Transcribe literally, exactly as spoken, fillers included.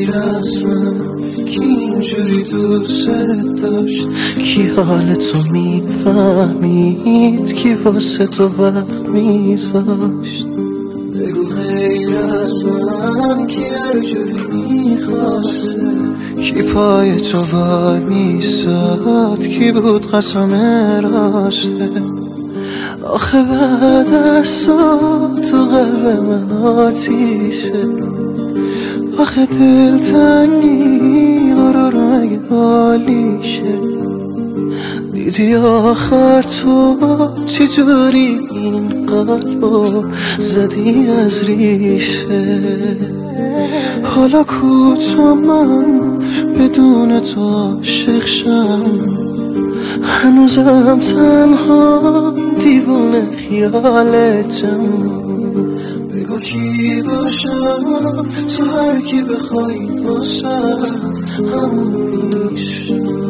غیر از من کی اینجوری دوست داشت؟ کی حال تو میفهمید؟ کی واسه تو وقت میذاشت؟ بگو غیر از من کی هر جوری میخواسته؟ کی پای تو وای میستاد؟ کی بود قسم راسته؟ آخه بعد از تو قلب من آتیشه، آخه دلتنگی آرو رو اگه حالیشه. دیدی آخر تو چی جوری این قلبو زدی از ریشه؟ حالا کو تو من بدون تو عاشق شم؟ هنوزم تنها دیوونه خیالتم. بگو کی باشم تو هر کی بخوای واسد همون میشم.